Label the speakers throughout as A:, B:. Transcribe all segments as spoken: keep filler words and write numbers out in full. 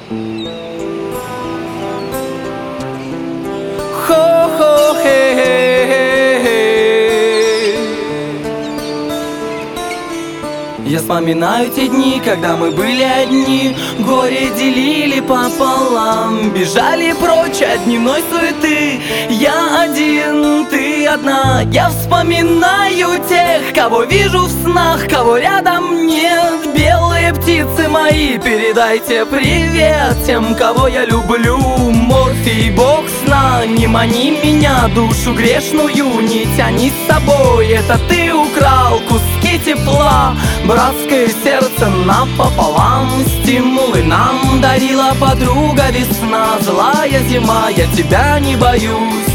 A: Я вспоминаю те дни, когда мы были одни, горе делили пополам, бежали прочь от дневной суеты. Я один, ты одна. Я вспоминаю тех, кого вижу в снах, кого рядом нет. Белые птицы мои, передайте привет тем, кого я люблю. Морфий, бог сна, не мани меня, душу грешную не тяни с собой. Это ты украл куски тепла, братское сердце напополам. Стимулы нам дарила подруга весна. Злая зима, я тебя не боюсь.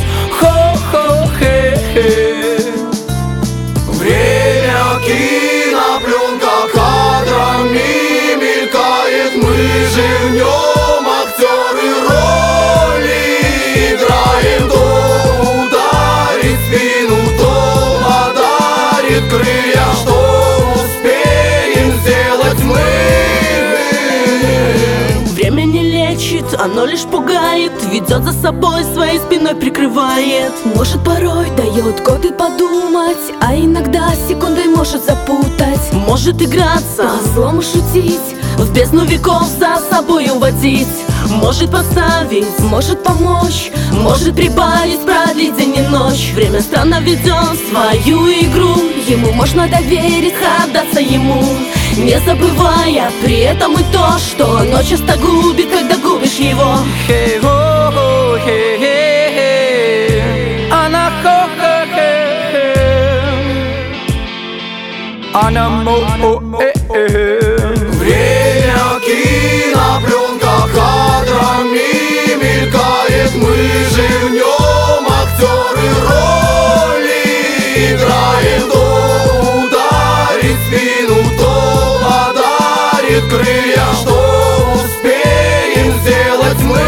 A: Хо-хо-хе-хе.
B: Время кинопленка кадрами мелькает. Мы же в нем актеры роли играем. То ударит спину, то подарит крылья. Что
C: время не лечит, оно лишь пугает, ведет за собой, своей спиной прикрывает. Может порой дает годы подумать, а иногда секундой может запутать. Может играться, по-злому шутить, в бездну веков за собой уводить. Может поставить, может помочь, может прибавить, продлить день и ночь. Время странно ведет свою игру, ему можно довериться, отдаться ему, не забывая при этом и то, что оно часто губит, когда губишь его.
A: Хей, хо, хо, хей, хей, хей. Она хо, хо, хей, хей. Она мо, о, э, э.
B: Время кинопленка кадрами мелькает. Мы же в нем актеры роли играем. То ударит спину, то подарит крылья. Что успеем сделать мы?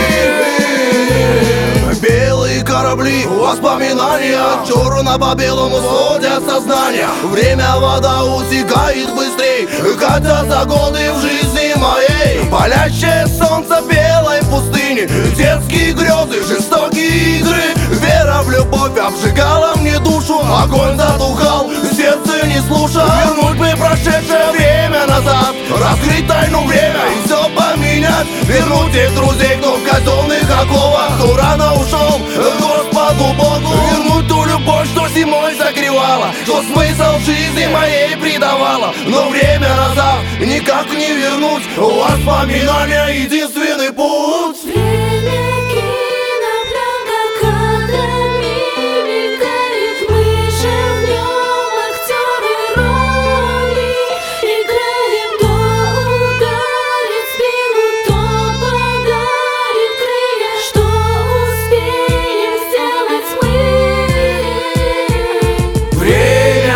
B: Белые корабли, воспоминания черно по белому сводят сознание. Время, вода утекает быстрей, катятся годы в жизни моей. Палящее солнце белой пустыни, детские грезы, жестокие игры. Вера в любовь обжигала мне душу, огонь затухал, сердце не слушал. Вернуть бы прошедшее время назад, раскрыть тайну время и все поменять. Вернуть тех друзей, кто в казенных оковах, кто рано ушел к Господу Богу. Вернуть ту любовь, что зимой согревала, что смысл жизни моей придавала. Но время назад никак не вернуть, воспоминания единственный путь.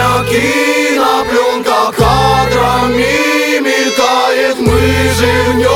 B: Кинопленка кадрами мелькает. Мы же в нем